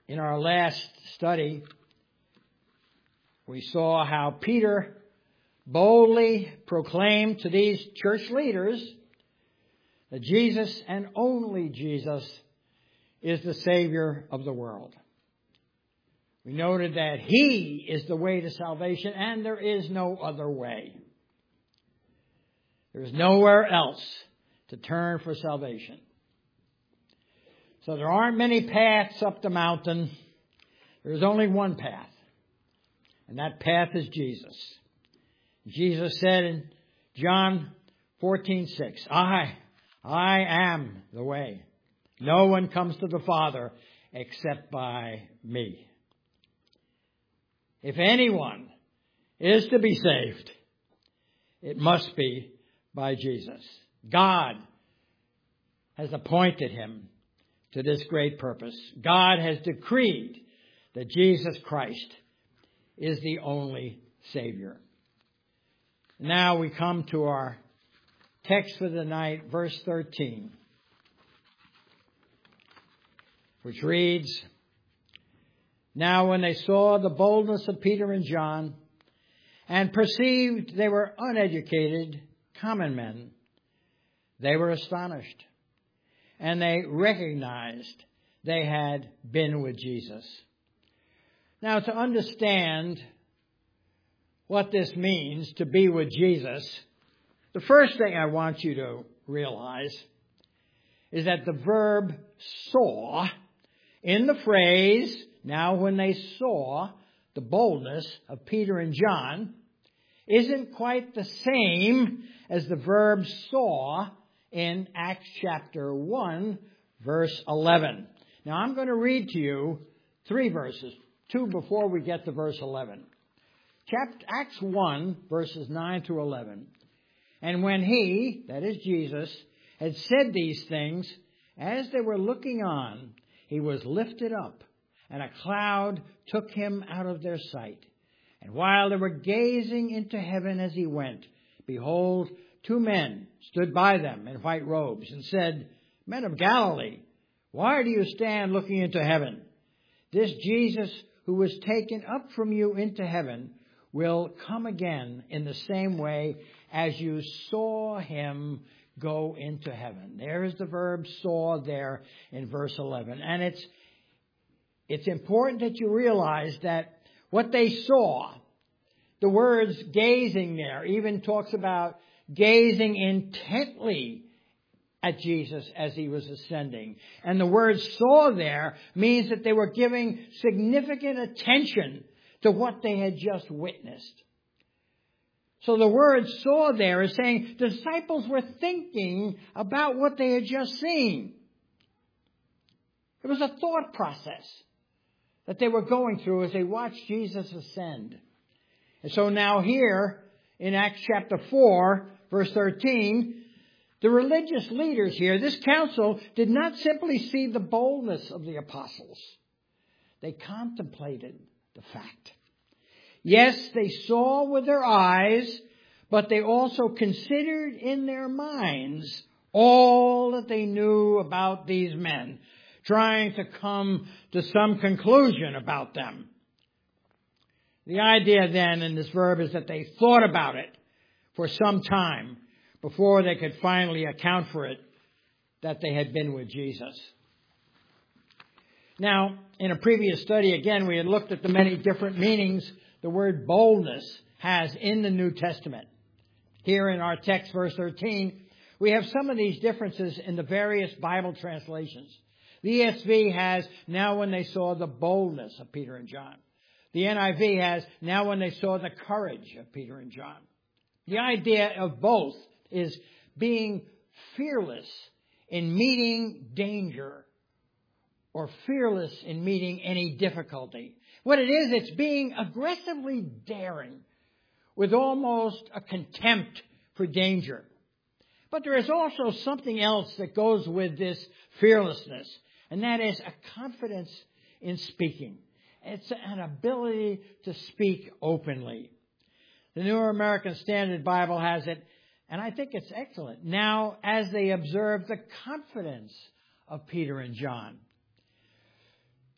In our last study, we saw how Peter boldly proclaimed to these church leaders that Jesus and only Jesus is the Savior of the world. We noted that He is the way to salvation and there is no other way. There is nowhere else to turn for salvation. So there aren't many paths up the mountain. There is only one path. And that path is Jesus. Jesus said in John 14:6, I am the way. No one comes to the Father except by me. If anyone is to be saved, it must be by Jesus. God has appointed him to this great purpose. God has decreed that Jesus Christ is the only Savior. Now we come to our text for the night, verse 13, which reads, Now when they saw the boldness of Peter and John and perceived they were uneducated, common men, they were astonished, and they recognized they had been with Jesus. Now, to understand what this means, to be with Jesus, the first thing I want you to realize is that the verb saw in the phrase, now when they saw the boldness of Peter and John, isn't quite the same as the verb saw in Acts chapter 1, verse 11. Now I'm going to read to you 3 verses, 2 before we get to verse 11. Acts 1, verses 9 through 11. And when he, that is Jesus, had said these things, as they were looking on, he was lifted up, and a cloud took him out of their sight. And while they were gazing into heaven as he went, behold, 2 men stood by them in white robes and said, Men of Galilee, why do you stand looking into heaven? This Jesus who was taken up from you into heaven will come again in the same way as you saw him go into heaven. There is the verb saw there in verse 11. And it's important that you realize that what they saw, the words gazing there even talks about gazing intently at Jesus as he was ascending. And the word saw there means that they were giving significant attention to what they had just witnessed. So the word saw there is saying the disciples were thinking about what they had just seen. It was a thought process that they were going through as they watched Jesus ascend. And so now here in Acts chapter 4, verse 13, the religious leaders here, this council, did not simply see the boldness of the apostles. They contemplated the fact. Yes, they saw with their eyes, but they also considered in their minds all that they knew about these men, trying to come to some conclusion about them. The idea then in this verb is that they thought about it for some time before they could finally account for it that they had been with Jesus. Now, in a previous study, again, we had looked at the many different meanings the word boldness has in the New Testament. Here in our text, verse 13, we have some of these differences in the various Bible translations. The ESV has, now when they saw the boldness of Peter and John. The NIV has, now when they saw the courage of Peter and John. The idea of both is being fearless in meeting danger or fearless in meeting any difficulty. What it is, it's being aggressively daring with almost a contempt for danger. But there is also something else that goes with this fearlessness, and that is a confidence in speaking. It's an ability to speak openly. The New American Standard Bible has it, and I think it's excellent. Now, as they observed the confidence of Peter and John.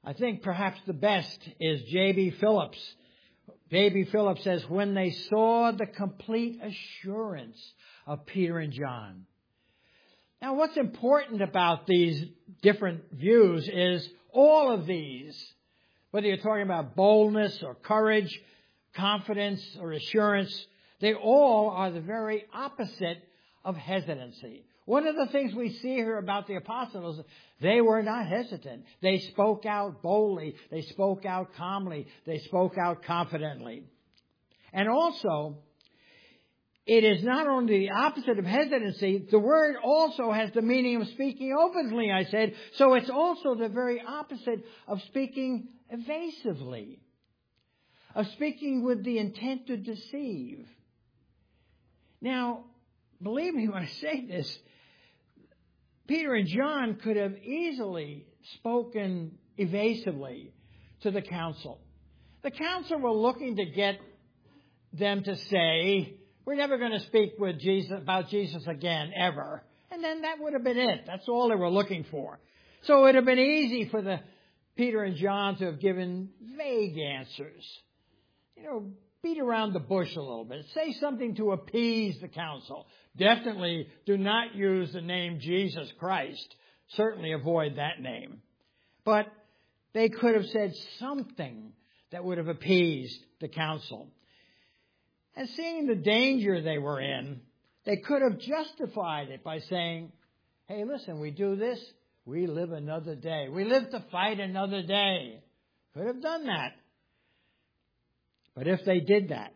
I think perhaps the best is J.B. Phillips. J.B. Phillips says, when they saw the complete assurance of Peter and John. Now, what's important about these different views is all of these, whether you're talking about boldness or courage, confidence or assurance, they all are the very opposite of hesitancy. One of the things we see here about the apostles, they were not hesitant. They spoke out boldly. They spoke out calmly. They spoke out confidently. And also, it is not only the opposite of hesitancy, the word also has the meaning of speaking openly, I said. So it's also the very opposite of speaking evasively, of speaking with the intent to deceive. Now, believe me when I say this, Peter and John could have easily spoken evasively to the council. The council were looking to get them to say, we're never going to speak with Jesus about Jesus again, ever. And then that would have been it. That's all they were looking for. So it would have been easy for Peter and John to have given vague answers. Beat around the bush a little bit. Say something to appease the council. Definitely do not use the name Jesus Christ. Certainly avoid that name. But they could have said something that would have appeased the council. And seeing the danger they were in, they could have justified it by saying, hey, listen, we do this, we live another day. We live to fight another day. Could have done that. But if they did that,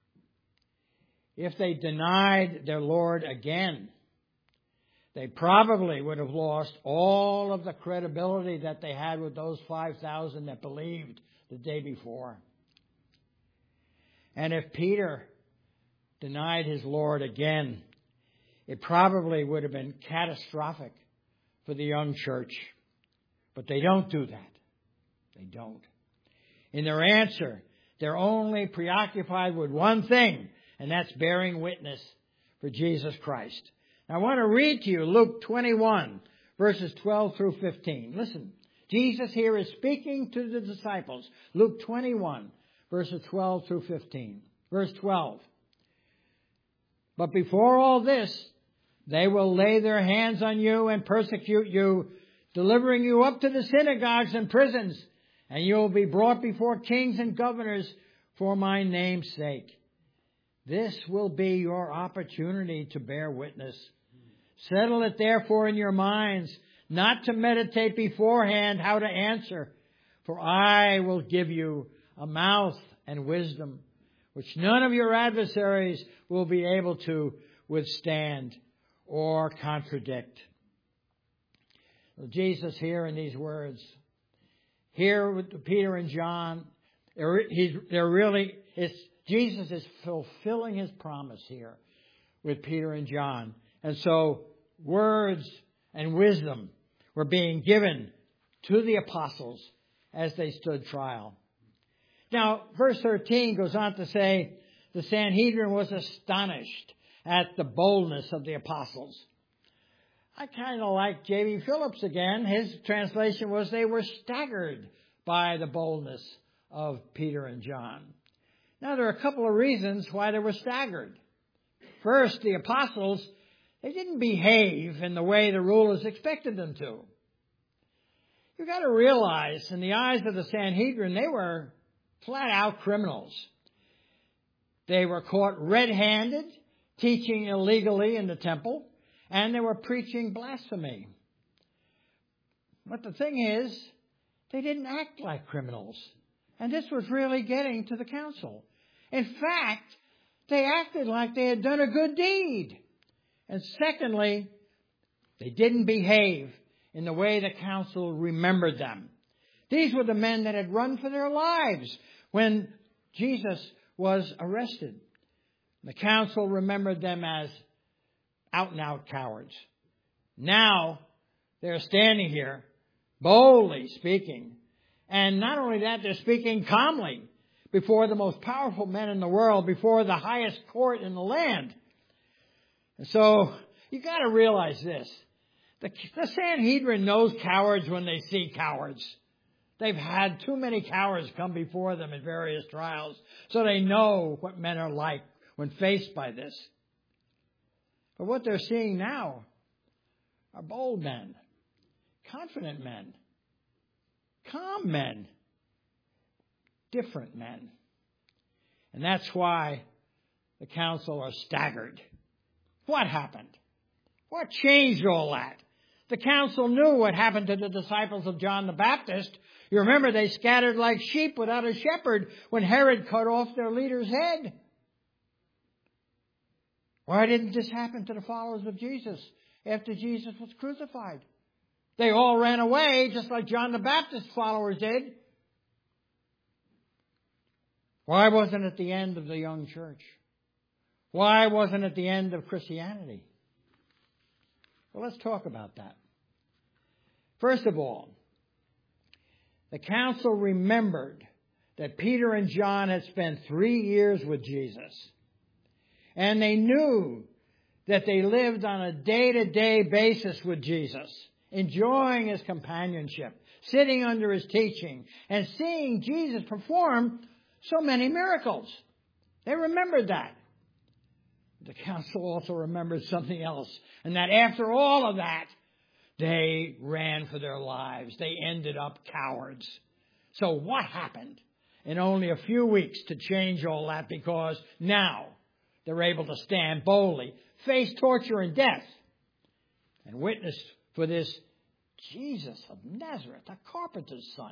if they denied their Lord again, they probably would have lost all of the credibility that they had with those 5,000 that believed the day before. And if Peter denied his Lord again, it probably would have been catastrophic for the young church. But they don't do that. They don't. In their answer, they're only preoccupied with one thing, and that's bearing witness for Jesus Christ. Now, I want to read to you Luke 21, verses 12 through 15. Listen, Jesus here is speaking to the disciples. Luke 21, verses 12 through 15. Verse 12. But before all this, they will lay their hands on you and persecute you, delivering you up to the synagogues and prisons, and you will be brought before kings and governors for my name's sake. This will be your opportunity to bear witness. Settle it therefore in your minds, not to meditate beforehand how to answer, for I will give you a mouth and wisdom, which none of your adversaries will be able to withstand or contradict. Well, Jesus here in these words, here with Peter and John, Jesus is fulfilling his promise here with Peter and John. And so words and wisdom were being given to the apostles as they stood trial. Now, verse 13 goes on to say, the Sanhedrin was astonished at the boldness of the apostles. I kind of like J.B. Phillips again. His translation was they were staggered by the boldness of Peter and John. Now, there are a couple of reasons why they were staggered. First, the apostles, they didn't behave in the way the rulers expected them to. You've got to realize, in the eyes of the Sanhedrin, they were flat-out criminals. They were caught red-handed, teaching illegally in the temple, and they were preaching blasphemy. But the thing is, they didn't act like criminals. And this was really getting to the council. In fact, they acted like they had done a good deed. And secondly, they didn't behave in the way the council remembered them. These were the men that had run for their lives when Jesus was arrested. The council remembered them as out-and-out cowards. Now, they're standing here, boldly speaking. And not only that, they're speaking calmly before the most powerful men in the world, before the highest court in the land. And so, you've got to realize this. The Sanhedrin knows cowards when they see cowards. They've had too many cowards come before them in various trials, so they know what men are like when faced by this. But what they're seeing now are bold men, confident men, calm men, different men. And that's why the council are staggered. What happened? What changed all that? The council knew what happened to the disciples of John the Baptist. You remember they scattered like sheep without a shepherd when Herod cut off their leader's head. Why didn't this happen to the followers of Jesus after Jesus was crucified? They all ran away just like John the Baptist's followers did. Why wasn't it the end of the young church? Why wasn't it the end of Christianity? Well, let's talk about that. First of all, the council remembered that Peter and John had spent 3 years with Jesus. And they knew that they lived on a day-to-day basis with Jesus, enjoying His companionship, sitting under His teaching, and seeing Jesus perform so many miracles. They remembered that. The council also remembered something else, and that after all of that, they ran for their lives. They ended up cowards. So what happened in only a few weeks to change all that? Because now they're able to stand boldly, face torture and death, and witness for this Jesus of Nazareth, a carpenter's son.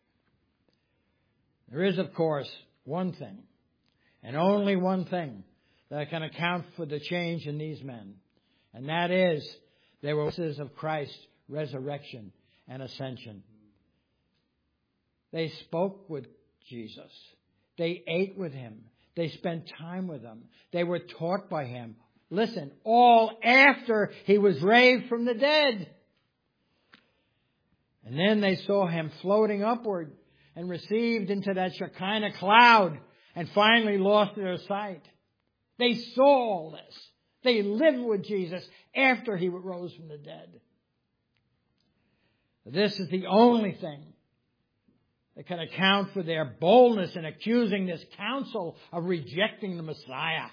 There is, of course, one thing, and only one thing, that can account for the change in these men. And that is, they were witnesses of Christ's resurrection and ascension. They spoke with Jesus. They ate with Him. They spent time with Him. They were taught by Him. Listen, all after He was raised from the dead. And then they saw Him floating upward and received into that Shekinah cloud and finally lost their sight. They saw all this. They lived with Jesus after He rose from the dead. This is the only thing that can account for their boldness in accusing this council of rejecting the Messiah.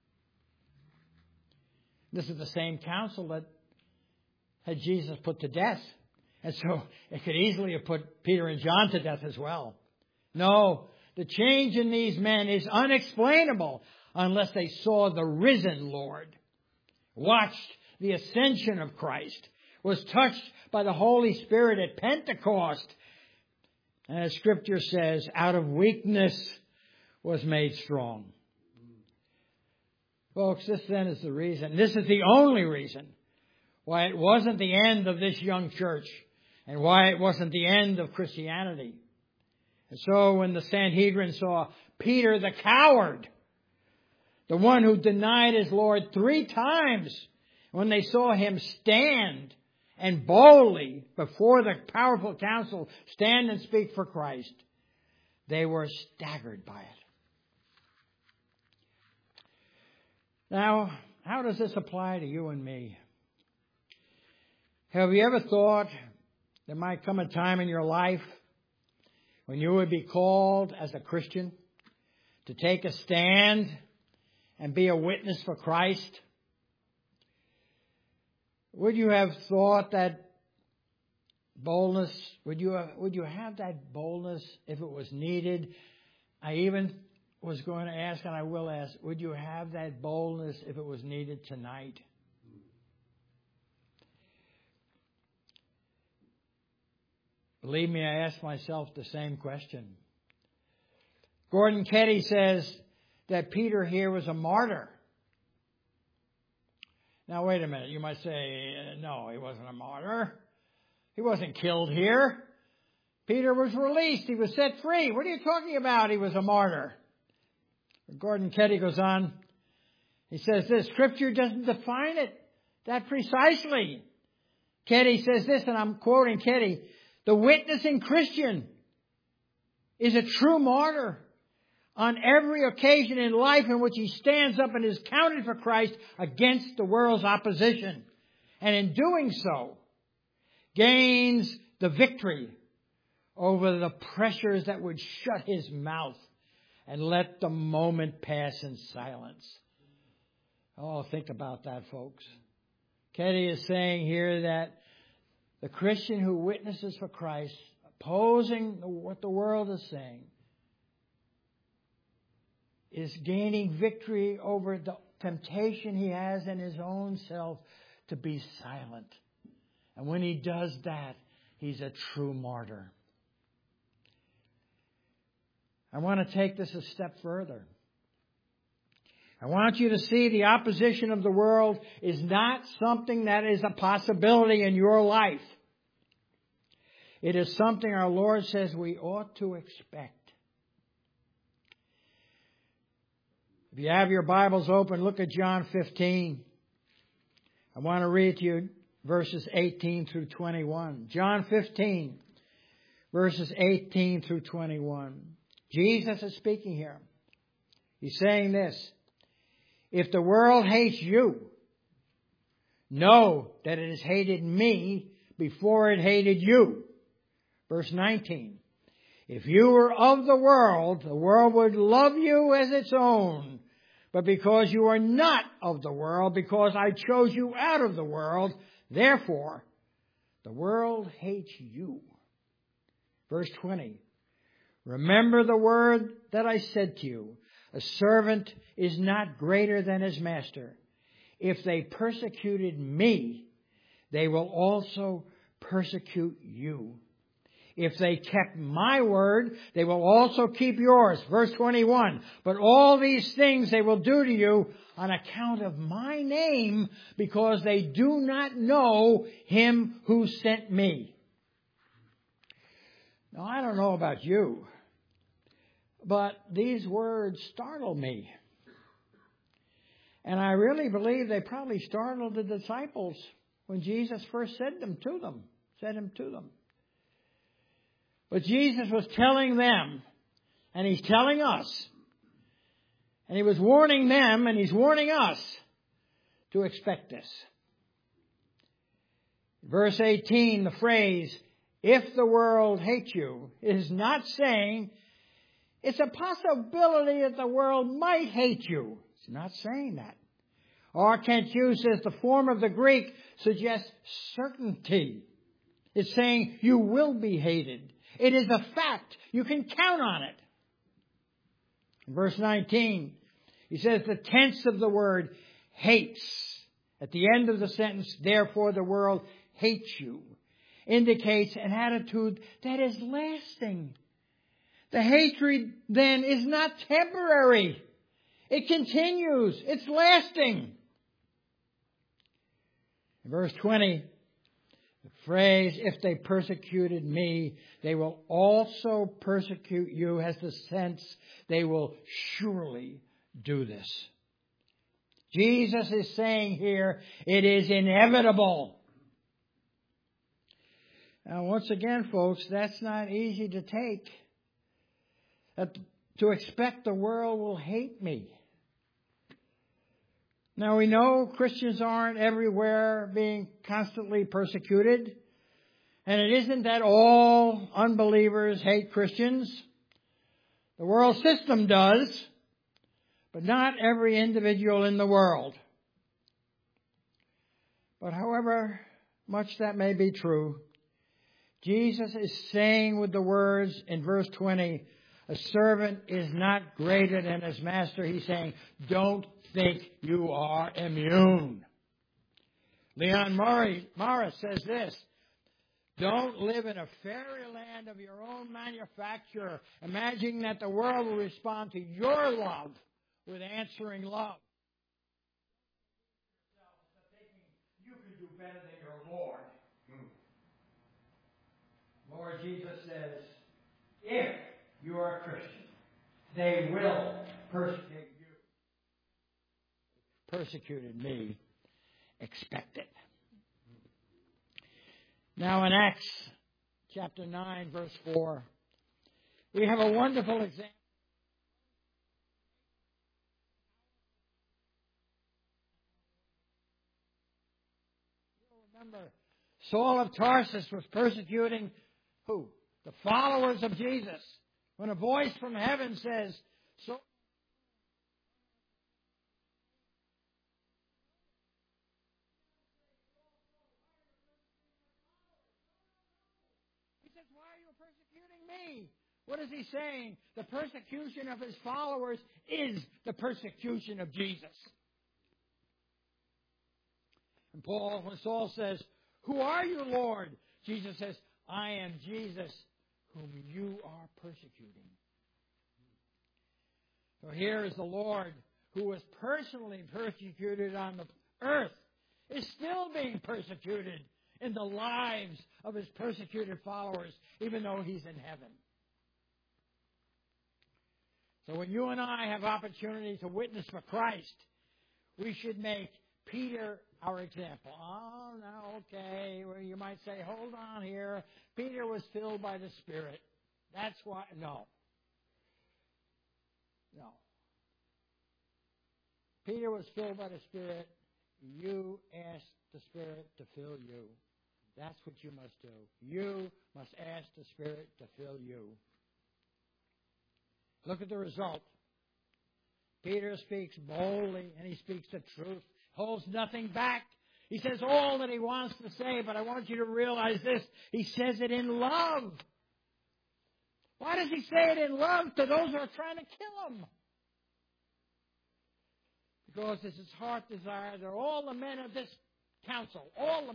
This is the same council that had Jesus put to death. And so it could easily have put Peter and John to death as well. No, the change in these men is unexplainable unless they saw the risen Lord, watched the ascension of Christ, was touched by the Holy Spirit at Pentecost. And as Scripture says, out of weakness was made strong. Folks, this then is the reason, this is the only reason why it wasn't the end of this young church and why it wasn't the end of Christianity. And so when the Sanhedrin saw Peter the coward, the one who denied his Lord 3 times, when they saw him stand and boldly before the powerful council stand and speak for Christ, they were staggered by it. Now, how does this apply to you and me? Have you ever thought there might come a time in your life when you would be called as a Christian to take a stand and be a witness for Christ? Would you have thought that boldness, would you have that boldness if it was needed? I even was going to ask, and I will ask, would you have that boldness if it was needed tonight? Believe me, I ask myself the same question. Gordon Ketty says that Peter here was a martyr. Now, wait a minute. You might say, no, he wasn't a martyr. He wasn't killed here. Peter was released. He was set free. What are you talking about? He was a martyr. Gordon Ketty goes on. He says this, Scripture doesn't define it that precisely. Ketty says this, and I'm quoting Ketty, the witnessing Christian is a true martyr on every occasion in life in which he stands up and is counted for Christ against the world's opposition. And in doing so, gains the victory over the pressures that would shut his mouth and let the moment pass in silence. Oh, think about that, folks. Ketty is saying here that the Christian who witnesses for Christ, opposing what the world is saying, is gaining victory over the temptation he has in his own self to be silent. And when he does that, he's a true martyr. I want to take this a step further. I want you to see the opposition of the world is not something that is a possibility in your life. It is something our Lord says we ought to expect. If you have your Bibles open, look at John 15. I want to read to you verses 18 through 21. John 15, verses 18 through 21. Jesus is speaking here. He's saying this: if the world hates you, know that it has hated me before it hated you. Verse 19. If you were of the world would love you as its own. But because you are not of the world, because I chose you out of the world, therefore the world hates you. Verse 20. Remember the word that I said to you. A servant is not greater than his master. If they persecuted me, they will also persecute you. If they kept my word, they will also keep yours. Verse 21. But all these things they will do to you on account of my name, because they do not know him who sent me. Now, I don't know about you, but these words startle me. And I really believe they probably startled the disciples when Jesus first said them to them. But Jesus was telling them, and he's telling us, and he was warning them, and he's warning us to expect this. Verse 18, the phrase, if the world hates you, is not saying it's a possibility that the world might hate you. It's not saying that. Or Kent Hughes says the form of the Greek suggests certainty. It's saying you will be hated. It is a fact. You can count on it. In verse 19, he says the tense of the word hates. At the end of the sentence, therefore the world hates you, indicates an attitude that is lasting. The hatred then is not temporary. It continues. It's lasting. In verse 20, the phrase, if they persecuted me, they will also persecute you, has the sense they will surely do this. Jesus is saying here, it is inevitable. Now, once again, folks, that's not easy to take. To expect the world will hate me. Now, we know Christians aren't everywhere being constantly persecuted. And it isn't that all unbelievers hate Christians. The world system does, but not every individual in the world. But however much that may be true, Jesus is saying with the words in verse 20, a servant is not greater than his master. He's saying, don't think you are immune. Leon Morris says this: don't live in a fairyland of your own manufacture, imagining that the world will respond to your love with answering love. You can do better than your Lord. Lord Jesus says, if you are a Christian, they will persecute you. Persecuted me, expect it. Now in Acts chapter 9, verse 4, we have a wonderful example. You'll remember, Saul of Tarsus was persecuting who? The followers of Jesus. When a voice from heaven says, so he says, why are you persecuting me? What is he saying? The persecution of his followers is the persecution of Jesus. And when Saul says, who are you, Lord? Jesus says, I am Jesus whom you are persecuting. So here is the Lord who was personally persecuted on the earth, is still being persecuted in the lives of his persecuted followers, even though he's in heaven. So when you and I have opportunity to witness for Christ, we should make Peter our example. Oh, no, okay. Well, you might say, hold on here. Peter was filled by the Spirit. That's why. No. Peter was filled by the Spirit. You ask the Spirit to fill you. That's what you must do. You must ask the Spirit to fill you. Look at the result. Peter speaks boldly, and he speaks the truth. Holds nothing back. He says all that he wants to say, but I want you to realize this. He says it in love. Why does he say it in love to those who are trying to kill him? Because it's his heart desire that all the men of this council,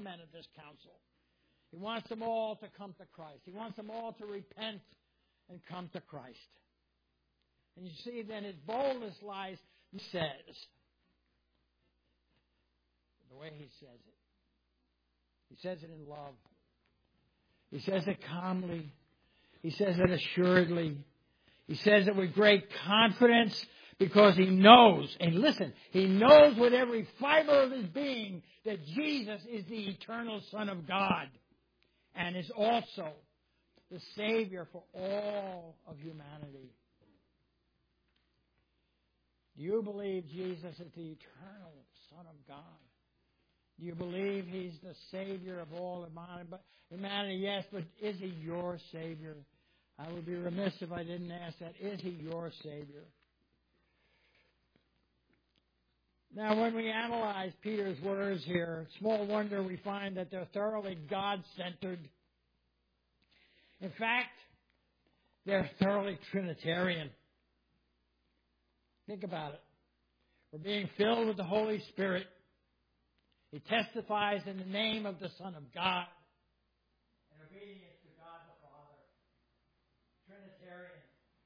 he wants them all to come to Christ. He wants them all to repent and come to Christ. And you see, then his boldness lies, he says, the way he says it. He says it in love. He says it calmly. He says it assuredly. He says it with great confidence because he knows, and listen, he knows with every fiber of his being that Jesus is the eternal Son of God and is also the Savior for all of humanity. Do you believe Jesus is the eternal Son of God? Do you believe he's the Savior of all humanity? Yes, but is he your Savior? I would be remiss if I didn't ask that. Is he your Savior? Now, when we analyze Peter's words here, small wonder we find that they're thoroughly God-centered. In fact, they're thoroughly Trinitarian. Think about it. We're being filled with the Holy Spirit. He testifies in the name of the Son of God. In obedience to God the Father. Trinitarian.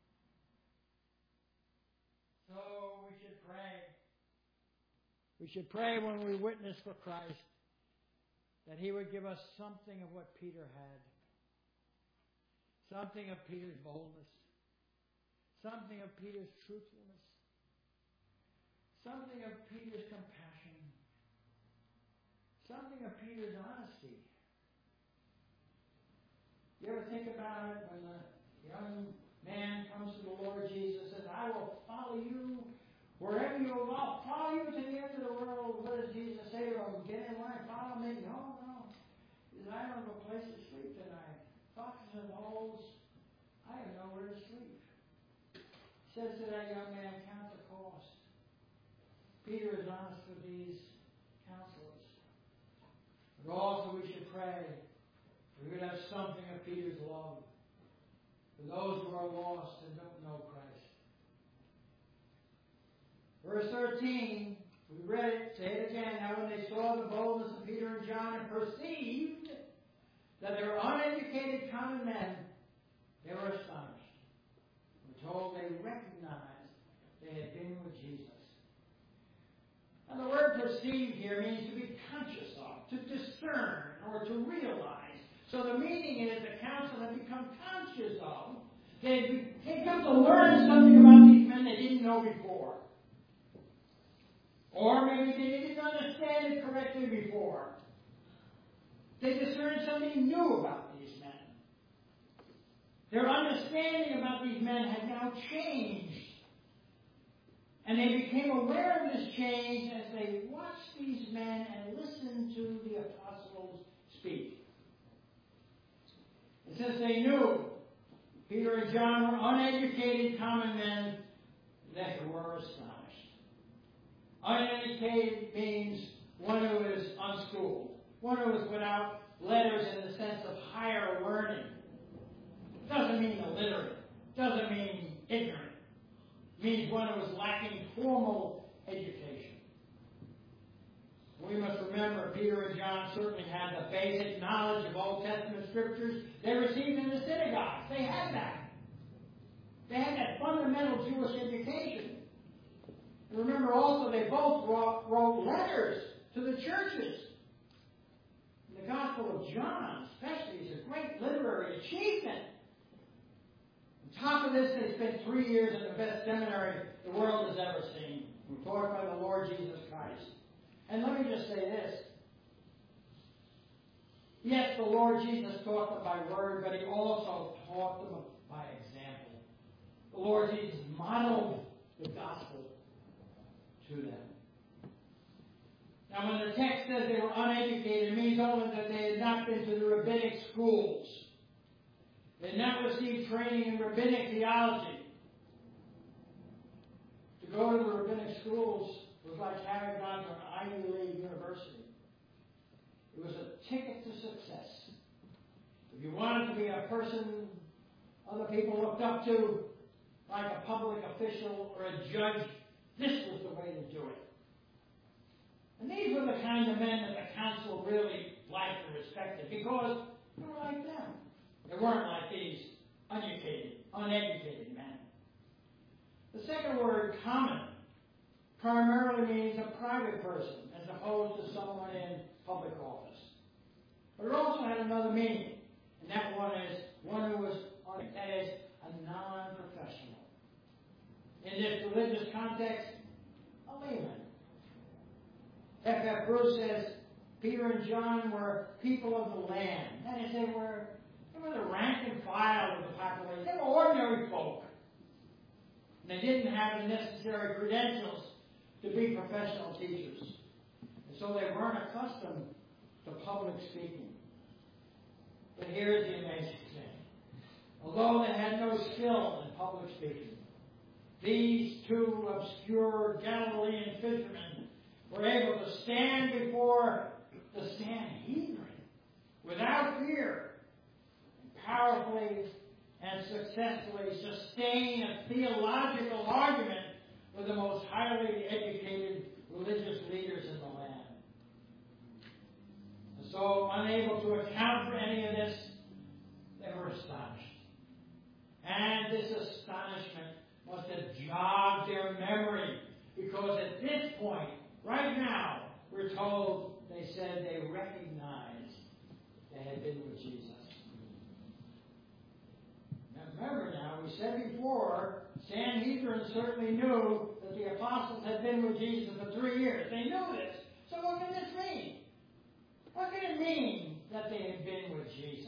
So we should pray. We should pray when we witness for Christ that he would give us something of what Peter had. Something of Peter's boldness. Something of Peter's truthfulness. Something of Peter's compassion. Something of Peter's honesty. You ever think about it when the young man comes to the Lord Jesus and says, I will follow you wherever you go. I'll follow you to the end of the world. What does Jesus say to him? Get in line, follow me. No. He says, I don't have a place to sleep tonight. Foxes and holes. I have nowhere to sleep. He says to that young man, count the cost. Peter is honest with these counselors. But also we should pray we would have something of Peter's love for those who are lost and don't know Christ. Verse 13, we read it, say it again. Now when they saw the boldness of Peter and John and perceived that they were uneducated common men, they were astonished. We're told they recognized they had been with Jesus. And the word perceive here means to be conscious of, to discern, or to realize. So the meaning is the council had become conscious of. They'd come to learn something about these men they didn't know before. Or maybe they didn't understand it correctly before. They discerned something new about these men. Their understanding about these men had now changed. And they became aware of this change as they watched these men and listened to the apostles speak. It says they knew Peter and John were uneducated common men that were astonished. Uneducated means one who is unschooled, one who is without letters in the sense of higher learning. It doesn't mean illiterate. It doesn't mean ignorant. It means one who is lacking formal education. We must remember Peter and John certainly had the basic knowledge of Old Testament scriptures they received in the synagogues. They had that. They had that fundamental Jewish education. And remember also they both wrote letters to the churches. The Gospel of John, especially, is a great literary achievement. On top of this, they spent 3 years in the best seminary the world has ever seen, taught by the Lord Jesus Christ. And let me just say this. Yes, the Lord Jesus taught them by word, but he also taught them by example. The Lord Jesus modeled the gospel to them. Now, when the text says they were uneducated, it means only that they had not been to the rabbinic schools. They had not received training in rabbinic theology. To go to the rabbinic schools was like having gone to an Ivy League university. It was a ticket to success. If you wanted to be a person other people looked up to, like a public official or a judge, this was the way to do it. And these were the kind of men that the council really liked and respected because they were like them. They weren't like these uneducated men. The second word, common, primarily means a private person as opposed to someone in public office. But it also had another meaning, and that one is one who was that is a non-professional. In this religious context, a layman. F.F. Bruce says Peter and John were people of the land. That is, they were the rank and file of the population. They were ordinary folk. And they didn't have the necessary credentials to be professional teachers. And so they weren't accustomed to public speaking. But here's the amazing thing. Although they had no skill in public speaking, these two obscure Galilean fishermen were able to stand before the Sanhedrin without fear and powerfully and successfully sustain a theological argument with the most highly educated religious leaders in the land. And so, unable to account for any of this, they were astonished. And this astonishment must have jogged their memory, because at this point, right now, we're told they said they recognized they had been with Jesus. Now remember now, we said before, Sanhedrin certainly knew that the apostles had been with Jesus for 3 years. They knew this. So what can this mean? What can it mean that they had been with Jesus?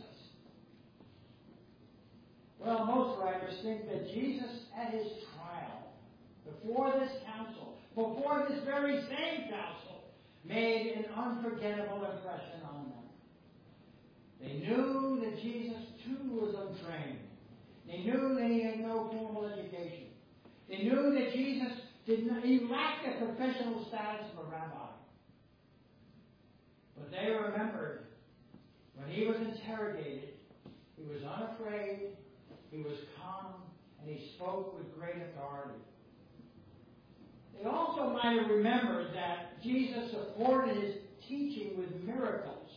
Well, most writers think that Jesus at his trial, before this council, before this very same council, made an unforgettable impression on them. They knew that Jesus too was untrained. They knew that he had no formal education. They knew that Jesus he lacked the professional status of a rabbi. But they remembered when he was interrogated, he was unafraid, he was calm, and he spoke with great authority. They also might have remembered that Jesus supported his teaching with miracles.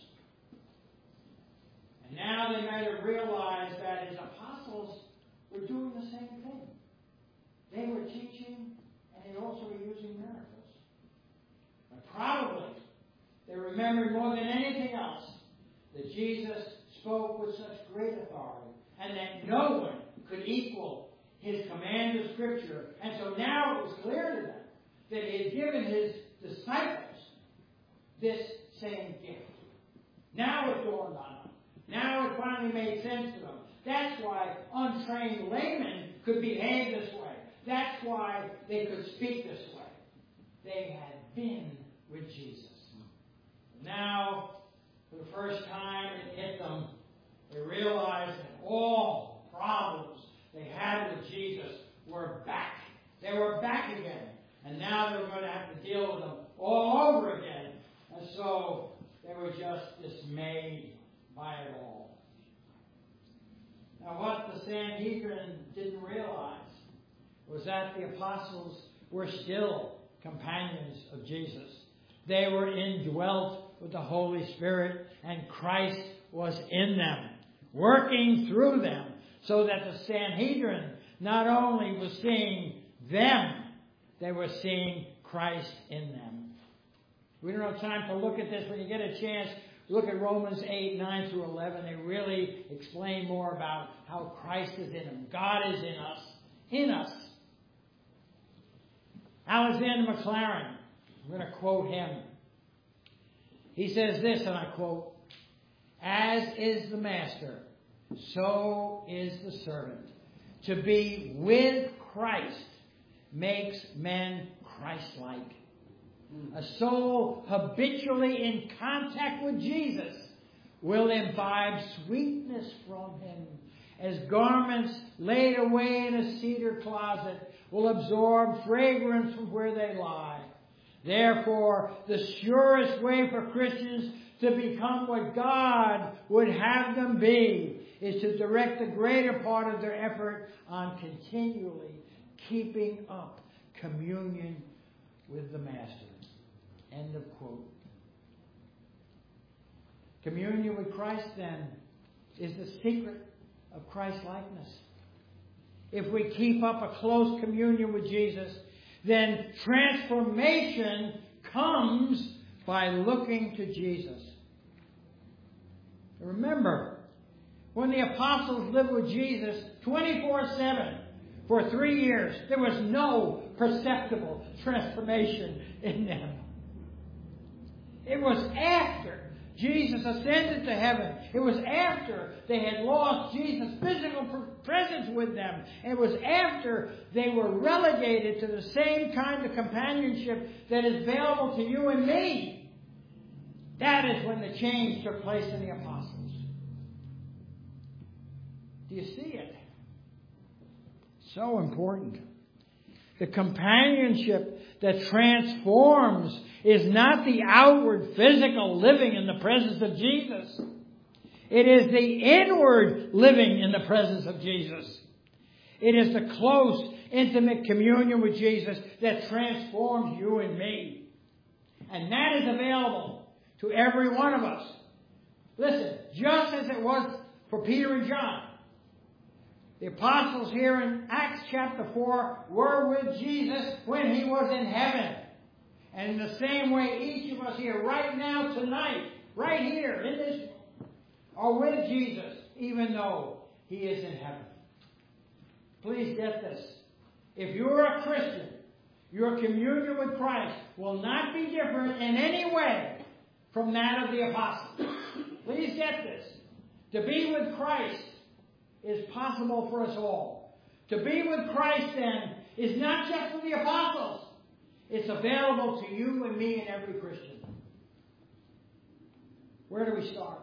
And now they might have realized that his apostles were doing the same thing. They were teaching, and they also were using miracles. But probably they remembered more than anything else that Jesus spoke with such great authority, and that no one could equal his command of Scripture. And so now it was clear to them that he had given his disciples this same gift. Now it dawned on them. Now it finally made sense to them. That's why untrained laymen could behave this way. That's why they could speak this way. They had been with Jesus. Now, for the first time it hit them, they realized that all problems they had with Jesus were back. They were back again. And now they were going to have to deal with them all over again. And so they were just dismayed by it all. Now what the Sanhedrin didn't realize was that the apostles were still companions of Jesus. They were indwelt with the Holy Spirit, and Christ was in them, working through them, so that the Sanhedrin not only was seeing them, they were seeing Christ in them. We don't have time to look at this. When you get a chance, look at Romans 8, 9 through 11. They really explain more about how Christ is in them. God is in us. In us. Alexander McLaren, I'm going to quote him. He says this, and I quote, "As is the master, so is the servant. To be with Christ makes men Christ-like. A soul habitually in contact with Jesus will imbibe sweetness from him, as garments laid away in a cedar closet will absorb fragrance from where they lie. Therefore, the surest way for Christians to become what God would have them be is to direct the greater part of their effort on continually keeping up communion with the Master." End of quote. Communion with Christ, then, is the secret of Christ-likeness. If we keep up a close communion with Jesus, then transformation comes by looking to Jesus. Remember, when the apostles lived with Jesus 24/7 for 3 years, there was no perceptible transformation in them. It was after Jesus ascended to heaven. It was after they had lost Jesus' physical presence with them. It was after they were relegated to the same kind of companionship that is available to you and me. That is when the change took place in the apostles. Do you see it? So important. The companionship that transforms is not the outward physical living in the presence of Jesus. It is the inward living in the presence of Jesus. It is the close, intimate communion with Jesus that transforms you and me. And that is available to every one of us. Listen, just as it was for Peter and John. The apostles here in Acts chapter 4 were with Jesus when he was in heaven. And in the same way, each of us here right now, tonight, right here in this room, are with Jesus, even though he is in heaven. Please get this. If you're a Christian, your communion with Christ will not be different in any way from that of the apostles. Please get this. To be with Christ is possible for us all. To be with Christ, then, is not just for the apostles. It's available to you and me and every Christian. Where do we start?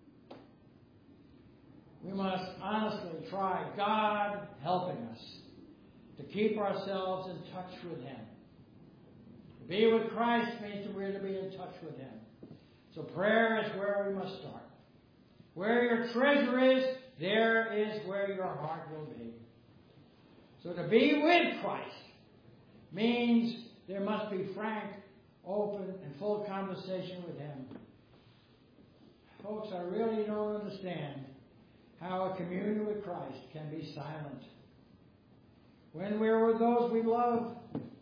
We must honestly try God helping us to keep ourselves in touch with him. To be with Christ means that we're to be in touch with him. So prayer is where we must start. Where your treasure is, there is where your heart will be. So to be with Christ means there must be frank, open, and full conversation with him. Folks, I really don't understand how a communion with Christ can be silent. When we're with those we love,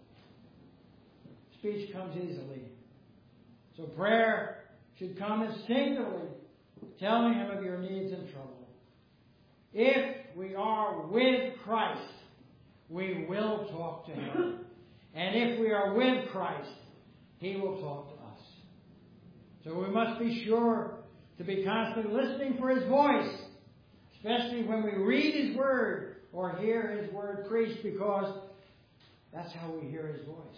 speech comes easily. So prayer should come instinctively, telling him of your needs and trouble. If we are with Christ, we will talk to him. And if we are with Christ, he will talk to us. So we must be sure to be constantly listening for his voice, especially when we read his word or hear his word preached, because that's how we hear his voice.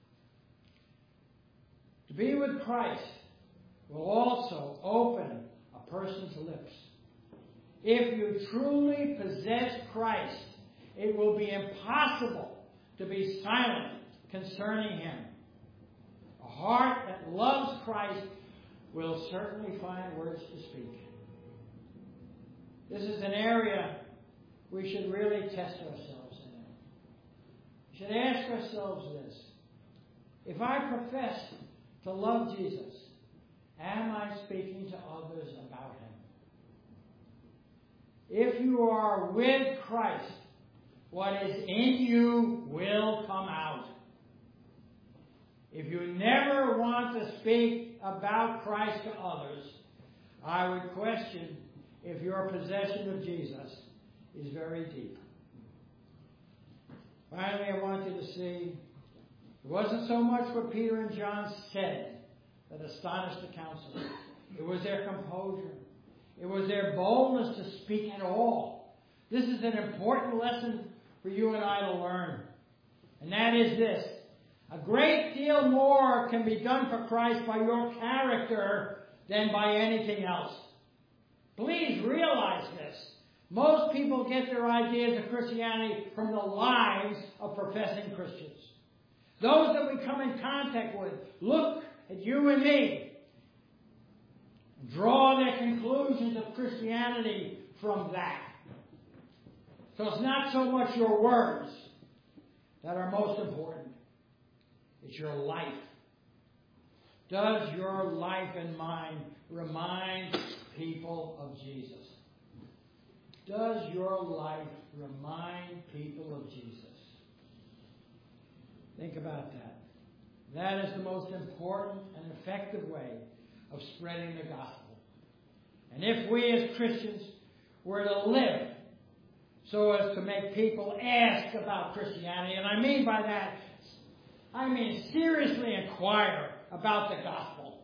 To be with Christ will also open a person's lips. If you truly possess Christ, it will be impossible to be silent concerning Him. A heart that loves Christ will certainly find words to speak. This is an area we should really test ourselves in. We should ask ourselves this. If I profess to love Jesus, am I speaking to others about Him? If you are with Christ, what is in you will come out. If you never want to speak about Christ to others, I would question if your possession of Jesus is very deep. Finally, I want you to see, it wasn't so much what Peter and John said that astonished the council. It was their composure. It was their boldness to speak at all. This is an important lesson for you and I to learn. And that is this. A great deal more can be done for Christ by your character than by anything else. Please realize this. Most people get their ideas of Christianity from the lives of professing Christians. Those that we come in contact with look at you and me, draw their conclusions of Christianity from that. So it's not so much your words that are most important. It's your life. Does your life and mine remind people of Jesus? Does your life remind people of Jesus? Think about that. That is the most important and effective way of spreading the gospel. And if we as Christians were to live so as to make people ask about Christianity, and I mean by that, I mean seriously inquire about the gospel,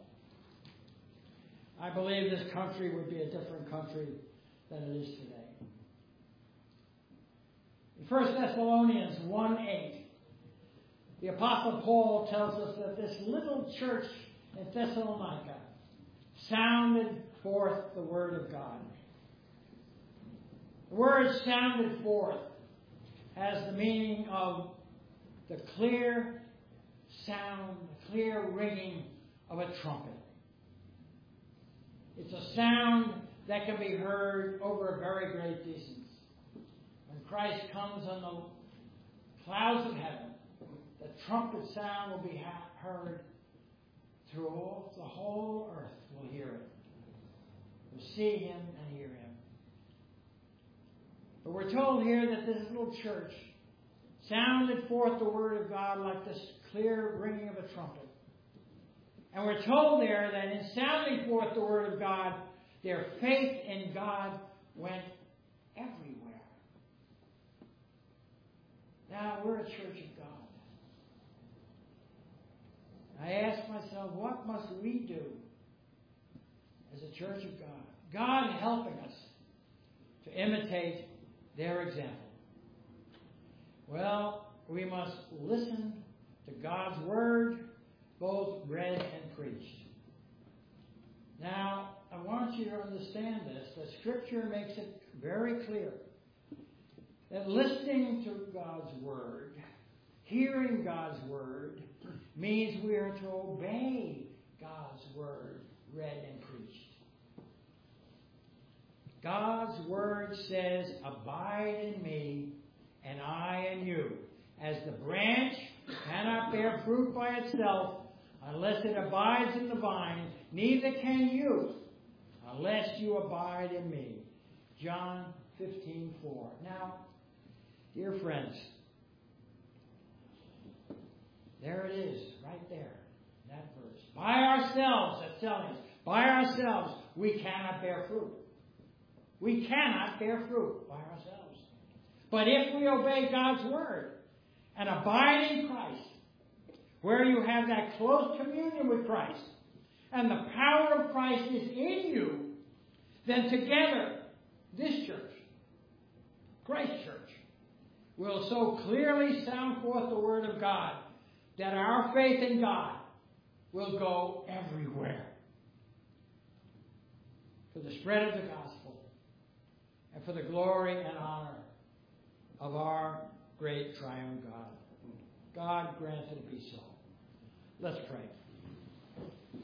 I believe this country would be a different country than it is today. In 1 Thessalonians 1:8, the Apostle Paul tells us that this little church in Thessalonica sounded forth the word of God. The word sounded forth has the meaning of the clear sound, the clear ringing of a trumpet. It's a sound that can be heard over a very great distance. When Christ comes on the clouds of heaven, the trumpet sound will be heard through all, the whole earth will hear it. Will see Him and hear Him. But we're told here that this little church sounded forth the word of God like this clear ringing of a trumpet. And we're told there that in sounding forth the word of God, their faith in God went everywhere. Now, we're a church of God. I ask myself, what must we do as a church of God? God helping us to imitate their example. Well, we must listen to God's word, both read and preached. Now, I want you to understand this, that Scripture makes it very clear that listening to God's word, hearing God's word, means we are to obey God's word, read and preached. God's word says, abide in me, and I in you. As the branch cannot bear fruit by itself unless it abides in the vine, neither can you unless you abide in me. John 15:4. Now, dear friends, there it is, right there, that verse. By ourselves, that's telling us, by ourselves, we cannot bear fruit. We cannot bear fruit by ourselves. But if we obey God's word and abide in Christ, where you have that close communion with Christ, and the power of Christ is in you, then together, this church, Christ Church, will so clearly sound forth the word of God that our faith in God will go everywhere for the spread of the gospel and for the glory and honor of our great triune God. God grant it be so. Let's pray.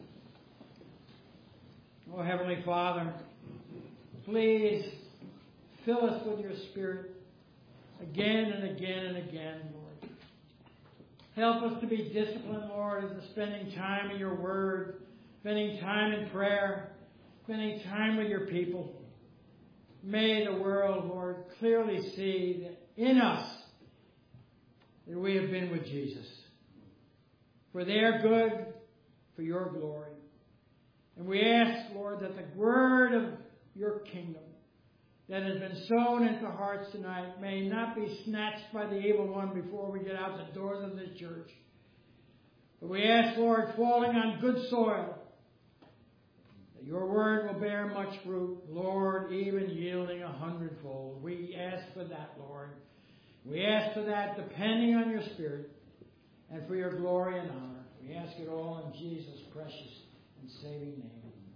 Oh, Heavenly Father, please fill us with your Spirit again and again and again, Lord. Help us to be disciplined, Lord, as to spending time in your word, spending time in prayer, spending time with your people. May the world, Lord, clearly see that in us that we have been with Jesus. For their good, for your glory. And we ask, Lord, that the word of your kingdom that has been sown into hearts tonight may not be snatched by the evil one before we get out the doors of this church. But we ask, Lord, falling on good soil, that your word will bear much fruit, Lord, even yielding 100-fold. We ask for that, Lord. We ask for that depending on your Spirit and for your glory and honor. We ask it all in Jesus' precious and saving name.